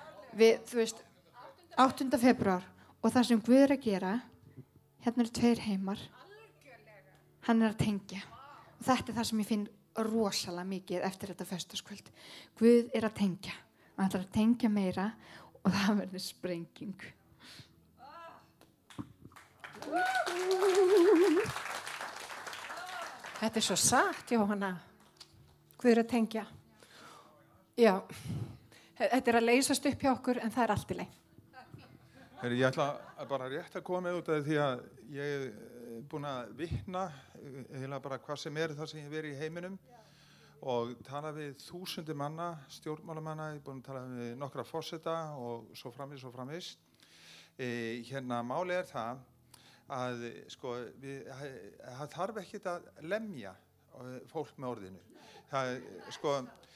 8. febrúar og það sem Guð er að gera, hérna eru 2 heimar. Hann er að tengja. Og þetta er það sem ég finn rosalega mikið eftir þetta föstudagskvöld. Guð er að tengja. Hann ætlar að tengja meira og það verður sprenging. Þetta er svo satt, Jóhanna. Guð er að tengja. Já, þetta er að leysast upp hjá okkur en það er allt í leið. Ég ætla bara rétt að koma með út af því að ég er búin að vitna heila bara hvað sem er það sem ég verið í heiminum og tala við 1000 manna, stjórnmálamanna, ég er búin að tala við nokkra forseta og svo framvegis. Hérna máli er það að sko, það þarf ekkert að lemja fólk með orðinu. Það, sko,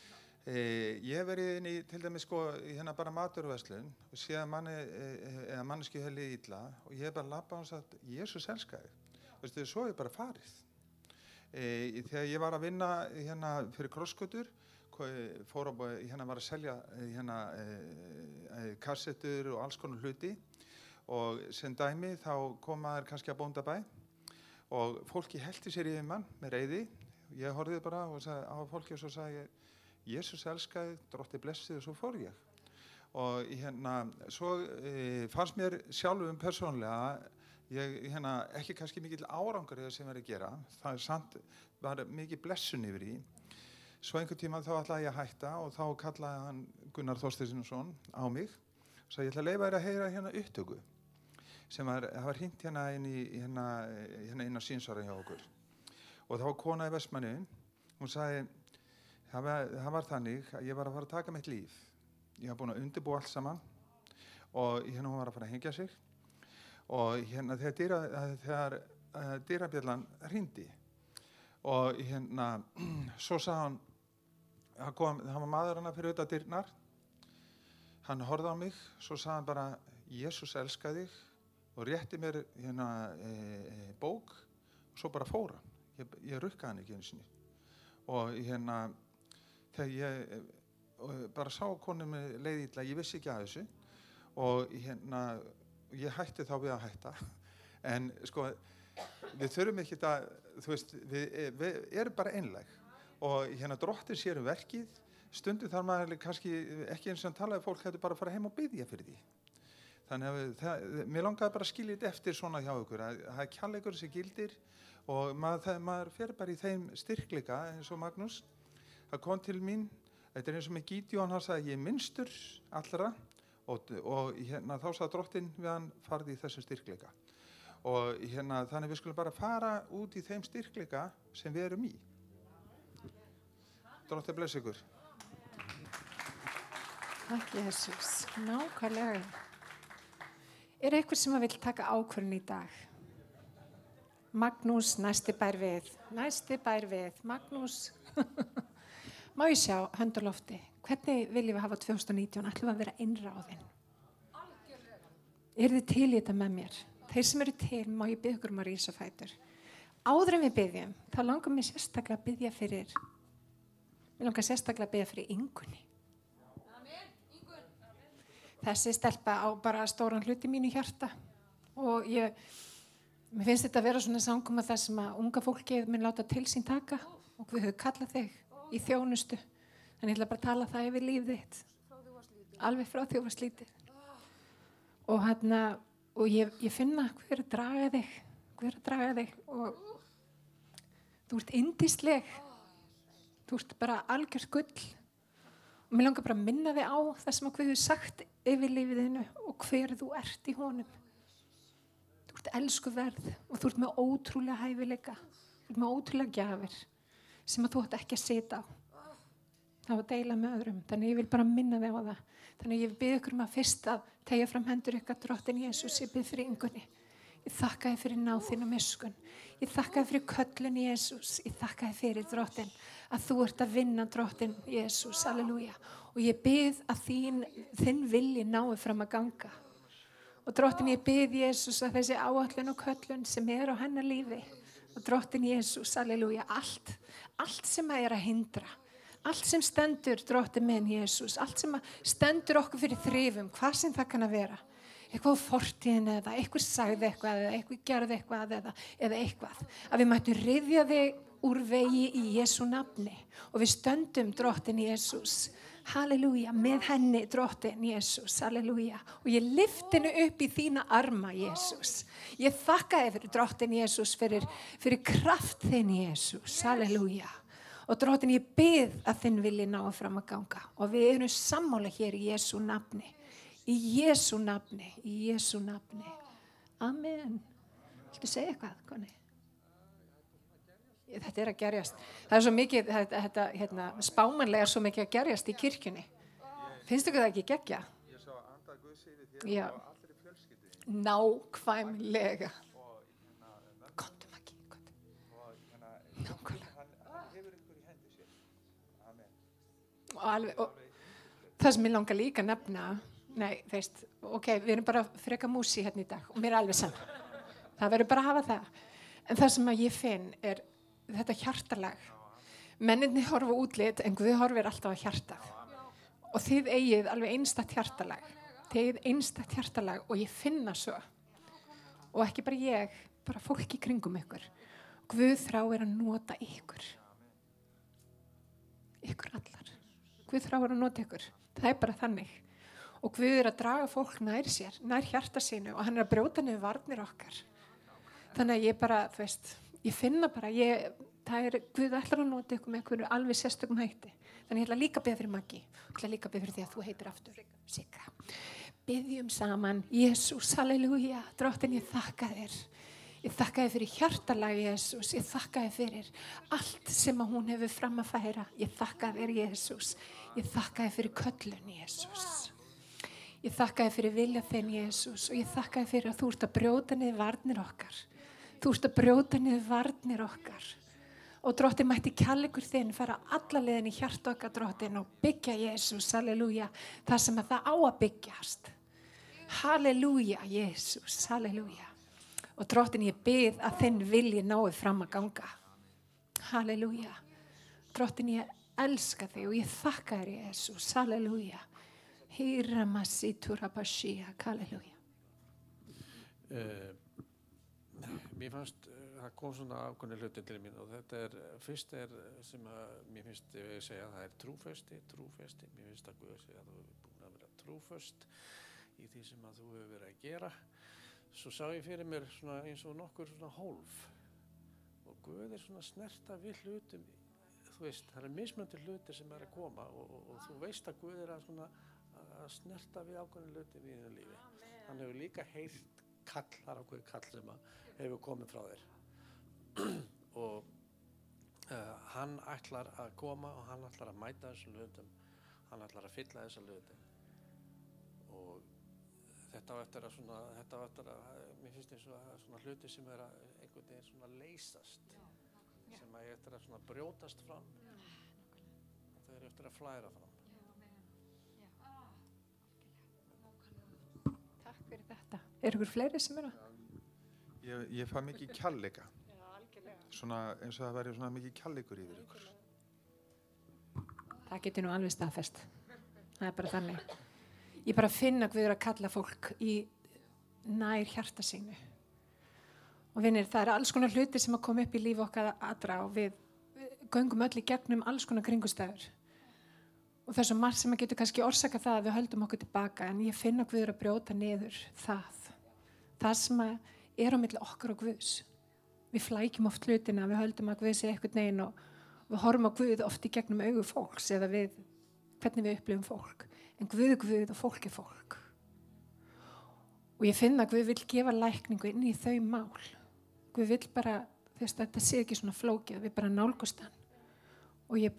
ég hef verið inn í til dæmis sko, hérna bara maturverslun og séð manneski hefði illa og ég hef bara labbað og sagt Jesús elskaði. Veistu, svo er bara farið. Þegar ég var að vinna hérna fyrir krossgötur, fór á hérna var að selja hérna kassettur og alls konar hluti og sem dæmi þá kom maður kannski að Bóndabæ og fólki helti sér yfir mann með reiði. Ég horfði bara og sagði á fólki og svo sagði ég Jesús elskaði, Drotti blessið og svo fór ég. Og hérna svo fannst mér sjálfum persónlega ég hérna ekki kannski mikill árangur í það sem var að gera. Það samt var mikið blessun yfir í. Svo einhvern tíma þá ætlaði ég að hætta og þá kallaði hann Gunnar Þorsteinsson á mig og sagði ég ætla að leyfa þér að heyra hérna upptöku sem það var hringt hérna inn á Sínsvara hjá okkur. Og þá var kona í Vestmannaeyjum, hún sagði það var þannig að ég var að fara að taka mitt líf. Ég var búin að undirbúa allt saman og hérna hún var að fara að hengja sig og hérna þegar dyrabjallan hringdi og hérna svo sagði hann það var maður hana fyrir utan dyrnar, hann horfði á mig, svo sagði hann bara Jesús elskaði þig og rétti mér hérna bók og svo bara fór hann. Ég rukkaði hann ekki einu sinni og hérna þegar bara sá konu með leið illa, ég vissi ekki að þessu og ég hætti þá við að hætta. En sko, við þurfum ekki að, þú veist, við erum bara einlæg og Drottinn sér verkið, stundum þarf maður kannski ekki eins og talaði fólk, þetta bara að fara heim og biðja fyrir því. Þannig að mér langaði bara að skilja þetta eftir svona hjá ykkur, að það er kærleikur sem gildir og maður fer bara í þeim styrkleika eins og Magnús. Það kom til mín, þetta er eins og með Gídeon, hann sagði ég er minnstur allra og þá sagði Drottinn við hann farði í þessum styrkleika. Og þannig við skulum bara fara út í þeim styrkleika sem við erum í. Drottinn blessi ykkur. Takk Jesus, nákvæmlega. Er eitthvað sem vil taka ákvörðun í dag? Magnús, næsti bær við, Magnús. Má ég sjá höndulofti, hvernig viljum við hafa 2019, ætlum við að vera einráðin? Er þið til í þetta með mér? Þeir sem eru til, má ég biðja ykkur að rísa á fætur. Áður en við biðjum, þá langar mér sérstaklega að biðja fyrir, Ingunni. Þessi stelpa á bara stóran hluti mínu hjarta og mér finnst þetta að vera svona samkoma þar sem að unga fólkið mun láta til sín taka og við höfum kallað þig í þjónustu. Þannig ég ætla bara að tala það yfir lífið þitt. Alveg frá því þú varst lítið. Og ég finna hver að draga þig og þú ert yndisleg. Þú ert bara algjört gull. Og mér langar bara að minna þig á það sem að Guð hefur sagt yfir lífiðinu og hver þú ert í honum. Þú ert elskuverð og þú ert með ótrúlega hæfileika. Þú ert með ótrúlega gjafir sem að þú átt ekki að sita á. Það var að deila með öðrum. Þannig ég vil bara minna þig á það. Þannig ég bið ykkur að fyrst að tegja fram hendur ykkar Drottinn Jesús. Ég bið fyrir Ingunni. Ég þakka þér fyrir náð þín og miskunn. Ég þakka þér fyrir köllun Jesús. Ég þakka þér fyrir Drottinn að þú ert að vinna Drottinn Jesús. Halleluja. Og ég bið að þinn vilji nái fram að ganga. Og Drottinn ég bið Jesús að þessi áætlun og köllun sem er á hennar lífi. Og Drottinn Jesús, halleluja, allt sem er að hindra. Allt sem stendur, Drottinn minn Jesús. Allt sem stendur okkur fyrir þrifum, hvað sem það kann að vera. Eitthvað á fortíðin eða eitthvað sagði eitthvað eða eitthvað gerði eitthvað eða eitthvað. Að við mættum ryðja þig úr vegi í Jesú nafni og við stöndum Drottinn Jesús. Halleluja, með henni Drottinn Jesús, halleluja. Og ég lyfti henni upp í þína arma, Jesús. Ég þakka þér fyrir Drottinn Jesús, fyrir kraft þinn Jesús, halleluja. Og Drottinn ég bið að þinn vilji ná fram að ganga og við erum sammála hér í Jesú nafni. Í Jesú nafni, í Jesú nafni. Amen. Viltu segja eitthvað, koni? Þetta er að gerjast. Það er svo mikið, spámanlega er svo mikið að gerjast í kirkjunni. Finnst ykkur það ekki geggja? Ég sá að anda Guðs yfir þér og allri fjölskyldunni. Nákvæmlega. Komdu Maggi, komdu. Nákvæmlega. Hann hefur ykkur í hendi sér. Og Amen. það sem ég langar líka að nefna, við erum bara freka músi hérna í dag og mér er alveg saman. Það verður bara að hafa það. En það sem að ég finn er þetta hjartalag. Menninni horfa útlit en Guð horfir alltaf á hjartað. Og þið eigið alveg einstakt hjartalag. Þið eigið einstakt hjartalag og ég finna svo. Og ekki bara ég, bara fólk í kringum ykkur. Guð þráir að nota ykkur. Ykkur allar. Guð þráir að nota ykkur. Það er bara þannig. Og Guð er að draga fólk nær sér, nær hjarta sínu og hann er að brjóta niður varnir okkar. Þannig að ég bara, ég finna bara, Guð ætlar að nota ykkur með einhverju alveg sérstökum hætti. Þannig ég ætla líka að biðja fyrir Maggi. Ég ætla líka að biðja fyrir því að þú heitir aftur Sigga. Biðjum saman, Jesús, halleluja, Drottinn ég þakka þér. Ég þakka þér fyrir hjartalagi, Jesús. Ég þakka þér fyrir allt sem að hún hefur fram að færa. Ég þakka þér, Jesús. Ég þakka þér fyrir köllun, Jesús. Ég þakka þér fyrir vilja þinn, Jesús. Og ég þakka þér fyrir að þú ert að brjóta niður varnir okkar. Þú ert að brjóta niður varnir okkar. Og Drottinn mætti kærleikur þinn fara alla leiðin í hjarta okkar, Drottinn, og byggja, Jesús, halleluja, það sem að það á að byggjast. Halleluja, Jesús, halleluja. Og Drottinn ég bið að þinn vilji nái fram að ganga. Halleluja. Drottinn ég elska þig og ég þakka þér Jesús, halleluja. Hýra massítur abashia, halleluja. Mér fannst, það kom svona ákveðni hluti til mín og fyrst sem að mér finnst ég segja, það trúfesti. Mér finnst að Guð segja að þú hefur búin að vera trúföst í því sem að þú hefur verið að gera. Svo sá ég fyrir mér svona eins og nokkur svona hólf og Guð svona snerta við hlutum, þú veist, það mismunandi hluti sem að koma og þú veist að Guð að snerta við ákveðni hluti í þínu lífi. Hann hefur líka heyrt kall, það ákveðið kall sem að hefur komið frá þér og hann ætlar að koma og hann ætlar að mæta þessum hlutum, hann ætlar að fylla þessa hluti og þetta á eftir að mér finnst eins og svona hluti sem einhvern veginn svona leysast sem að eftir að svona brjótast fram og þau eftir að flæra fram. Takk fyrir þetta. Ykkur fleiri sem að? Ég fæ mikið kærleika. Svona eins og það væri svona mikið kærleikur yfir ykkur. Það getur nú alveg staðfest. Það bara þannig. Ég bara finna Guð að kalla fólk í nær hjarta sínu. Og vinir, það alls konar hluti sem að koma upp í lífi okkar allra og við göngum öll í gegnum alls konar kringustæður. Og það er svo margt sem að getur kannski orsaka það að við höldum okkur tilbaka, en ég finna Guð að brjóta niður það sem að á milli okkar og Guðs. Við flækjum oft hlutina, við höldum að Guð sé eitthvað neginn og við horfum á Guð oft í gegnum augu fólks eða hvernig við upplifum fólk. En Guð er Guð og fólk er fólk. Og ég finna að Guð vill gefa lækningu inn í þau mál. Guð vill bara, þetta sé ekki svona flókið, við bara nálgumst hann. Og ég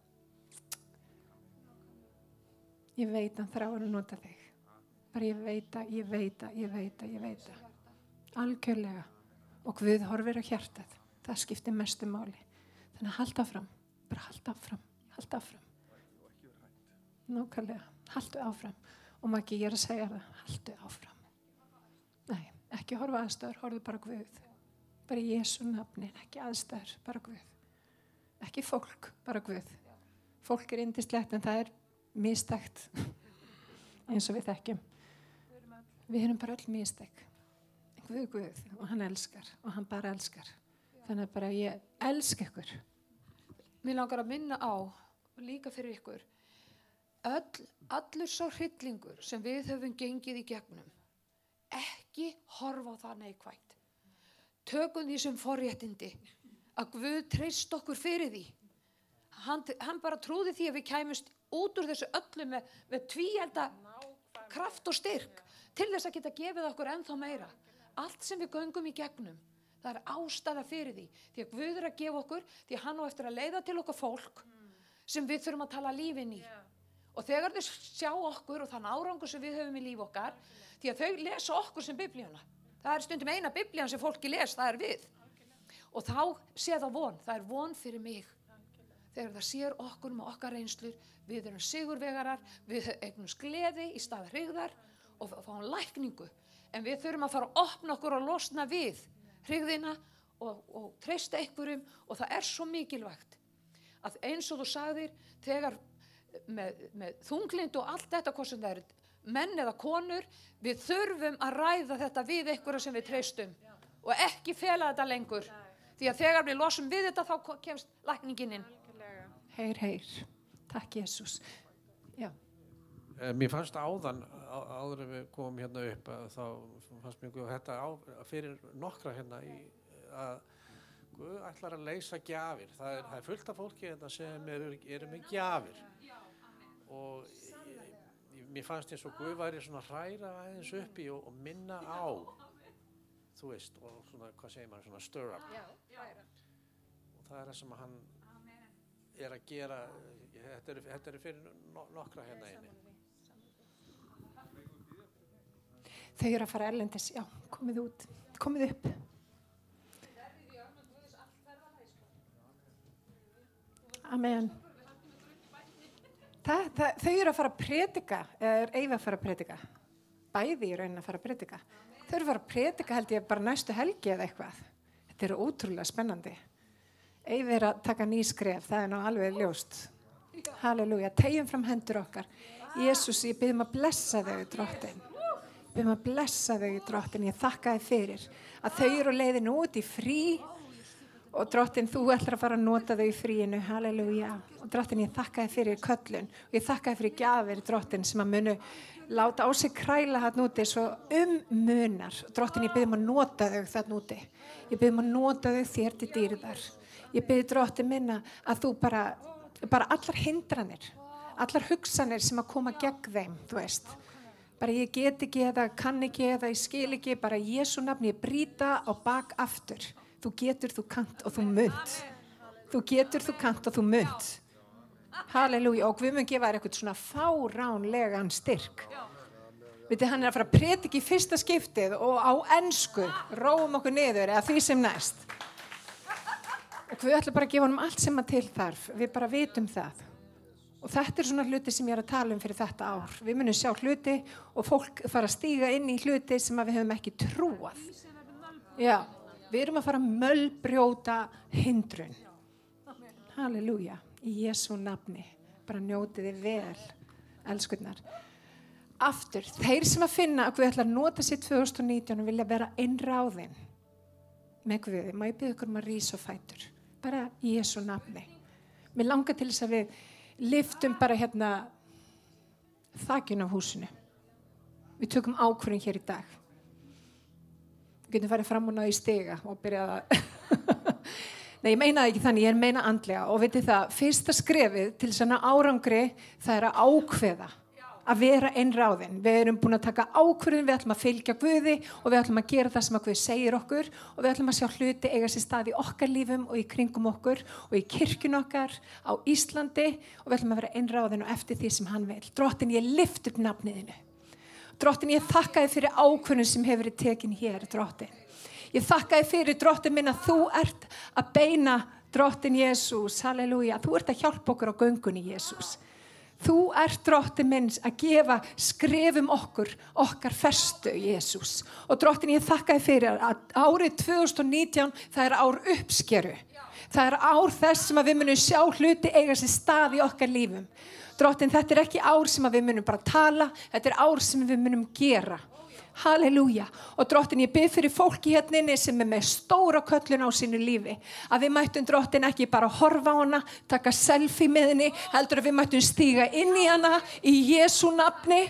veit hann þráir að nota þig. Bara ég veit það. Algjörlega. Og Guð horfir á hjartað. Það skiptir mestu máli. Þannig að halda áfram. Bara halda áfram. Nákvæmlega. Haldu áfram. Og Maggi, ég að segja það. Haldu áfram. Nei, ekki horfa aðstæður, horfðu bara Guð. Bara í Jesú nafni, ekki aðstæður, bara Guð. Ekki fólk, bara Guð. Fólk er yndislegt en það er mistækt eins og við þekkjum. Við erum bara öll mistæk. Guð og hann elskar og hann bara elskar. Þannig að bara ég elska ykkur. Mér langar að minna á, líka fyrir ykkur, allur sá hryllingur sem við höfum gengið í gegnum, ekki horfa á það neikvætt. Tökum því sem forréttindi að Guð treyst okkur fyrir því. Hann bara trúði því að við kæmust út úr þessu öllu með tvíelda kraft og styrk til þess að geta gefið okkur ennþá meira. Allt sem við göngum í gegnum, það er ástæða fyrir því. Því að Guð er að gefa okkur, því að hann á eftir að leiða til okkur fólk sem við þurfum að tala lífin í. Og þegar þau sjá okkur og þann árangur sem við höfum í líf okkar, því að þau lesa okkur sem biblíuna. Það er stundum eina biblían sem fólki les, það er við. Og þá sé það von, það er von fyrir mig. Þegar það sér okkur með okkar reynslur, við erum sigurvegarar, við eignumst gleði í stað hryggðar og fáum lækningu. En við þurfum að fara að opna okkur og losna við hryggðina og treysta einhverjum og það er svo mikilvægt að eins og þú sagðir, þegar með þunglynd og allt þetta, hvað sem það er, menn eða konur, við þurfum að ræða þetta við einhverja sem við treystum og ekki fela þetta lengur. Því að þegar við losum við þetta þá kemst lækningin inn. Heyr. Takk Jesús. Já. Mér fannst áður en við komum hérna upp þá fannst mér þetta fyrir nokkra hérna að Guð ætlar að leysa gjafir. Það er fullt af fólki hérna sem eru með gjafir og mér fannst eins og Guð væri svona hræra aðeins upp í og minna á, þú veist, og svona, hvað segir maður, svona stir up. Og það er það sem hann er að gera, þetta er fyrir nokkra hérna inni. Þau eru að fara erlendis, já, komið út, komið upp. Amen. Þau eru að fara að predika, eða eiga að fara að predika. Bæði í raunin að fara að predika. Þau eru að fara að predika held ég bara næstu helgi eða eitthvað. Þetta er ótrúlega spennandi. Eyfi er að taka ný skref, það er nú alveg ljóst. Halleluja, tegjum fram hendur okkar. Jesús, ég bið að blessa þau, drottin. Bið að blessa þau, drottin. Ég þakka þér fyrir að þau eru leiðin út í frí og drottin, þú ætlar að fara að nota þau í fríinu. Halleluja. Og drottin, ég þakka þér fyrir köllun og ég þakka þér fyrir gjafir, drottin, sem að munu láta á sig kræla þarna úti svo munar. Drottin, ég bið að nota þau þarna úti. Ég bið að nota þau þér til dýrðar. Ég bið drottin minna að þú bara allar hindranir, allar hugsanir sem að koma gegn þeim, þú veist. Bara ég get ekki eða kann ekki eða ég skil ekki, bara í Jesú nafni ég brýta á bak aftur. Þú getur, þú kannt og þú munt. Þú getur, þú kannt og þú munt. Halleluja, og Guð mun gefa þér eitthvað svona fáránlegan styrk. Vitið, hann að fara að predika í fyrsta skiptið og á ensku, róum okkur niður eða því sem næst. Og Guð ætla bara að gefa honum allt sem að til þarf. Við bara vitum það. Og þetta svona hluti sem ég að tala fyrir þetta ár. Við munum sjá hluti og fólk fara að stíga inn í hluti sem að við höfum ekki trúað. Já, við erum að fara að mölbrjóta hindrun. Halleluja, í Jesú nafni. Bara njótið þið vel, elskurnar. Aftur, þeir sem að finna að Guð ætla að nota sér 2019 og vilja vera innráðin með Guði, má ég biðja ykkur að rísa á fætur. Bara í Jesú nafni. Mér langar til þess að við lyftum bara hérna þakjun af húsinu. Við tökum ákvörðun hér í dag. Við getum farið fram og náðu í stiga og byrjað að Nei, ég meina ekki þannig, ég meina andlega og veitir það, fyrsta skrefið til svona árangri, það er að ákveða að vera einráðin. Við erum búin að taka ákvörðun, við ætlum að fylgja Guði og við ætlum að gera það sem að Guð segir okkur og við ætlum að sjá hluti eiga sér stað í okkar lífum og í kringum okkur og í kirkjun okkar á Íslandi og við ætlum að vera einráðin og eftir því sem hann vil. Drottin, ég lyft upp nafniðinu. Drottin, ég þakka þér fyrir ákvörðun sem hefur verið tekin hér, drottin. Ég þakka þér fyrir, drottin minn, að þú ert að beina, drottin Jesús, halleluja, þú ert að hjálpa okkur á göngunni, Jesús. Þú ert, drottin minn, að gefa skrefum okkar festu, Jesús. Og drottin, ég þakka þér fyrir að árið 2019, það er ár uppskeru. Það er ár þess sem að við munum sjá hluti eiga sér stað í okkar lífum. Drottin, þetta er ekki ár sem að við munum bara tala, þetta er ár sem við munum gera. Halleluja. Og drottin, ég bið fyrir fólki hérna inni sem er með stóra köllun á sínu lífi. Að við mættum, drottin, ekki bara horfa á hana, taka selfie með henni, heldur að við mættum stíga inn í hana í Jesú nafni,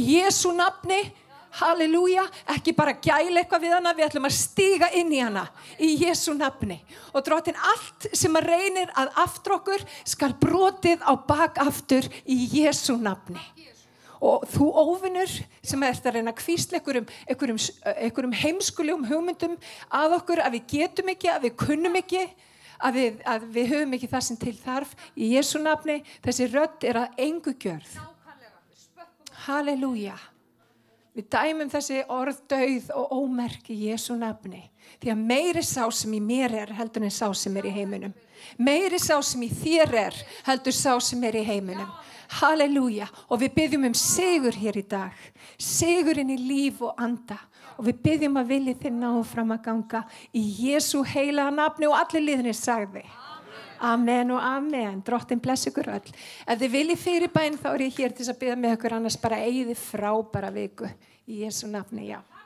Halleluja, ekki bara gæla eitthvað við hana, við ætlum að stíga inn í hana í Jesú nafni. Og drottin, allt sem að reynir að aftur okkur skal brotið á bak aftur í Jesú nafni. Og þú óvinnur sem ert að reyna að hvísla einhverjum heimskulegum hugmyndum að okkur, að við getum ekki, að við kunnum ekki, að við höfum ekki það sem til þarf í Jesú nafni. Þessi rödd er að engu gjörð. Halleluja. Við dæmum þessi orð dauð og ómerk í Jesú nafni. Því að meiri sá sem í mér er heldur en sá sem er í heiminum. Meiri sá sem í þér er heldur sá sem er í heiminum. Halleluja. Og við biðjum sigur hér í dag. Sigurinn í líf og anda. Og við biðjum að vilji þér ná fram að ganga í Jesú heilaga nafni og allir liðinir sagði. Amen og amen. Drottin bless ykkur öll. Ef þið viljið fyrirbæn þá er ég hér til að biðja með ykkur, annars bara eigið frábæra viku í Jesú nafni, já.